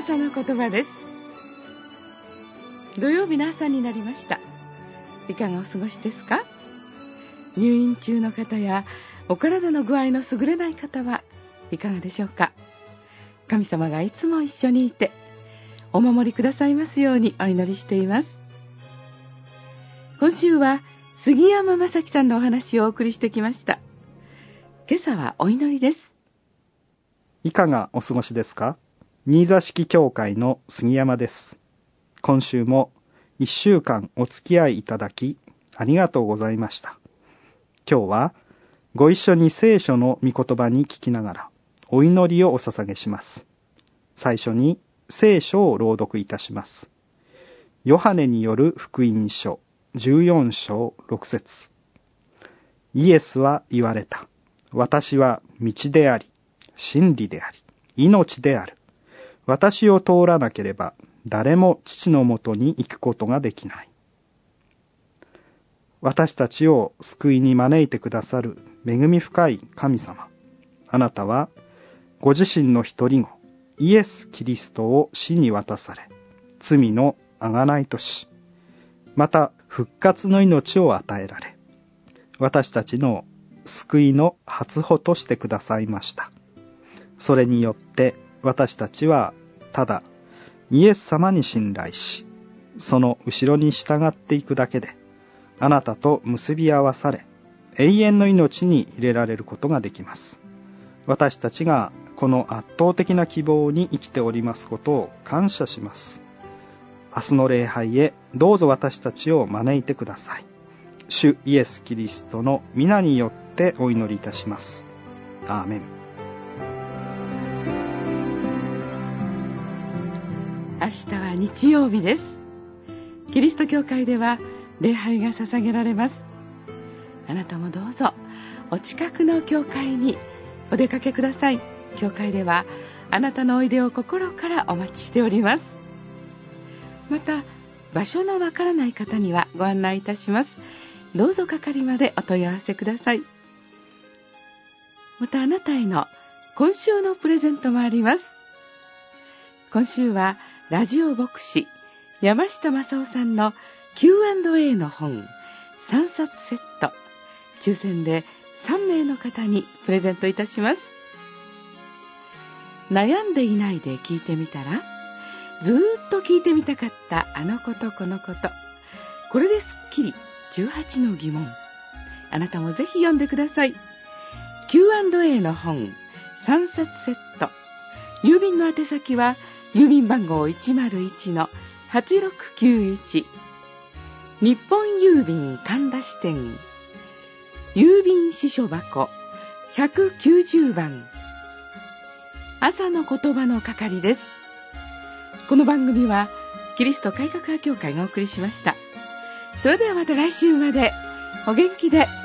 朝の言葉です。土曜日の朝になりました。いかがお過ごしですか？入院中の方やお体の具合の優れない方はいかがでしょうか？神様がいつも一緒にいてお守りくださいますようにお祈りしています。今週は杉山正樹さんのお話をお送りしてきました。今朝はお祈りです。 いかがお過ごしですか？新座敷教会の杉山です。今週も1週間お付き合いいただきありがとうございました。今日はご一緒に聖書の御言葉に聞きながらお祈りをお捧げします。最初に聖書を朗読いたします。ヨハネによる福音書14章6節。イエスは言われた。私は道であり、真理であり、命である。私を通らなければ誰も父のもとに行くことができない。私たちを救いに招いてくださる恵み深い神様。あなたはご自身の一人子、イエス・キリストを死に渡され、罪の贖いとし、また復活の命を与えられ、私たちの救いの初歩としてくださいました。それによって私たちはただイエス様に信頼し、その後ろに従っていくだけで、あなたと結び合わされ、永遠の命に入れられることができます。私たちがこの圧倒的な希望に生きておりますことを感謝します。明日の礼拝へどうぞ私たちを招いてください。主イエス・キリストの皆によってお祈りいたします。アーメン。 明日は日曜日です。キリスト教会では礼拝が捧げられます。あなたもどうぞお近くの教会にお出かけください。教会ではあなたのおいでを心からお待ちしております。また場所のわからない方にはご案内いたします。どうぞ係までお問い合わせください。またあなたへの今週のプレゼントもあります。今週はラジオ牧師山下正夫さんの Q&A の本3冊セット、抽選で3名の方にプレゼントいたします。悩んでいないで聞いてみたら、ずーっと聞いてみたかったあのことこのこと、これですっきり18の疑問。あなたもぜひ読んでください。 Q&A の本3冊セット、郵便の宛先は郵便番号 101-8691、 日本郵便神田支店郵便支所箱190番、朝の言葉の係です。この番組はキリスト改革派教会がお送りしました。それではまた来週までお元気で。